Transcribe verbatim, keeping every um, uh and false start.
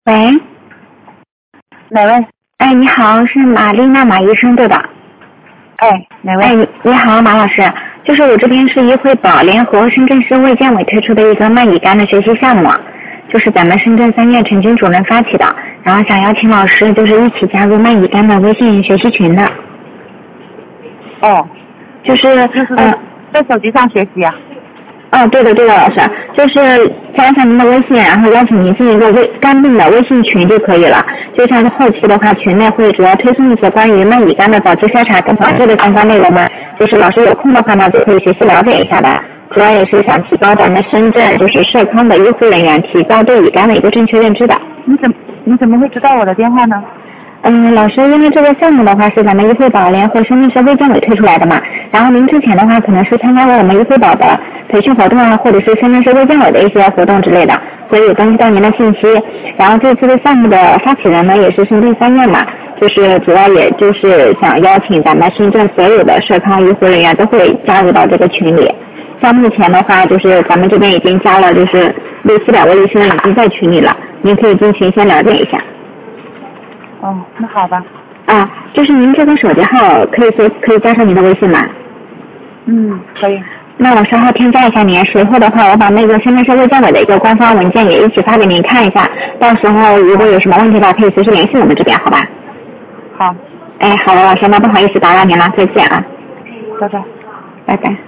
喂， 哪位？ 哎，你好，是玛丽娜马医生对吧？ 哎，哪位？ 哎，你你好，马老师，就是我这边是医惠保联合深圳市卫健委推出的一个慢乙肝的学习项目，就是咱们深圳三院陈军主任发起的，然后想邀请老师就是一起加入慢乙肝的微信学习群的。 哦， 就是就是呃在手机上学习啊。 哦，对的对的，老师，就是加上您的微信，然后邀请您进一个微肝病的微信群就可以了。就像是后期的话，群内会主要推送一些关于慢乙肝的早期筛查跟防治的相关内容嘛。就是老师有空的话呢，就可以学习了解一下的。主要也是想提高咱们深圳就是社康的医护人员提高对乙肝的一个正确认知的。 你怎么你怎么会知道我的电话呢？ 嗯，老师，因为这个项目的话是咱们医惠保联合深圳市卫健委推出来的嘛，然后您之前的话可能是参加过我们医惠保的培训活动啊，或者是深圳市卫健委的一些活动之类的，所以有登记到您的信息。然后这次的项目的发起人呢也是深圳三院嘛，就是主要也就是想邀请咱们深圳所有的社康医护人员都会加入到这个群里。像目前的话，就是咱们这边已经加了就是六七百位医生已经在群里了，您可以进群先了解一下。 哦，那好吧。 啊，就是您这个手机号可以说可以加上您的微信吗？ 嗯，可以。 那我稍后添加一下您，随后的话我把那个深圳市卫健委的一个官方文件也一起发给您看一下，到时候如果有什么问题的话可以随时联系我们这边，好吧？ 好。 哎，好的，老师，那不好意思打扰您了，再见啊。 拜拜。 拜拜。